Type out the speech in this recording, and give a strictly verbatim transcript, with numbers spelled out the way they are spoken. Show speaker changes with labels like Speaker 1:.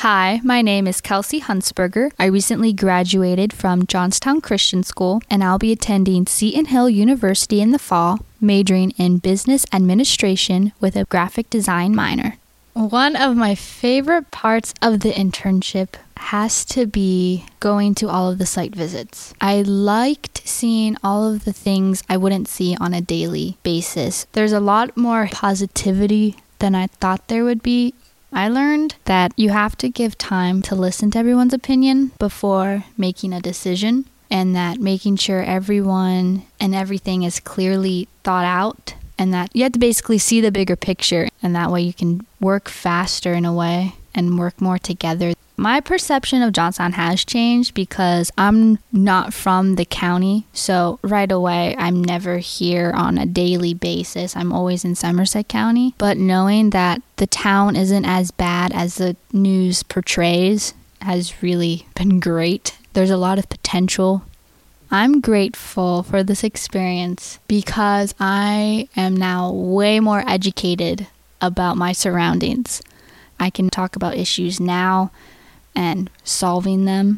Speaker 1: Hi, my name is Kelsey Huntsberger. I recently graduated from Johnstown Christian School, and I'll be attending Seton Hill University in the fall, majoring in business administration with a graphic design minor. One of my favorite parts of the internship has to be going to all of the site visits. I liked seeing all of the things I wouldn't see on a daily basis. There's a lot more positivity than I thought there would be. I learned that you have to give time to listen to everyone's opinion before making a decision, and that making sure everyone and everything is clearly thought out, and that you have to basically see the bigger picture, and that way you can work faster in a way and work more together. My perception of Johnstown has changed because I'm not from the county, so right away I'm never here on a daily basis. I'm always in Somerset County, but knowing that the town isn't as bad as the news portrays has really been great. There's a lot of potential. I'm grateful for this experience because I am now way more educated about my surroundings. I can talk about issues now and solving them